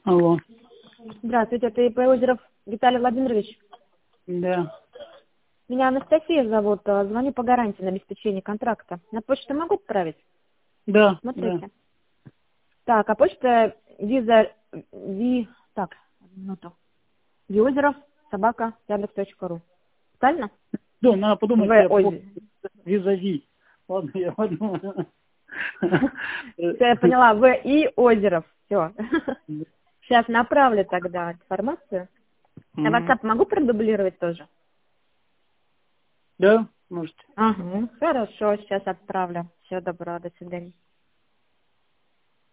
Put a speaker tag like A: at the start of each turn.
A: Алло.
B: Здравствуйте, это ИП Озеров Виталий Владимирович.
A: Да.
B: Меня Анастасия зовут. Звоню по гарантии на обеспечение контракта. На почту могу отправить?
A: Да.
B: Смотрите. Так, а почта так, одну минуту. Озеров, собака, яндекс.ру. Правильно?
A: Да, надо подумать,
B: В
A: я
B: Озеров.
A: визави. Ладно, я подумаю.
B: Все, я поняла. В.И. Озеров. Все. Сейчас направлю тогда информацию. На WhatsApp могу продублировать тоже?
A: Да, можете.
B: Ага. Хорошо, сейчас отправлю. Всего доброго, до свидания.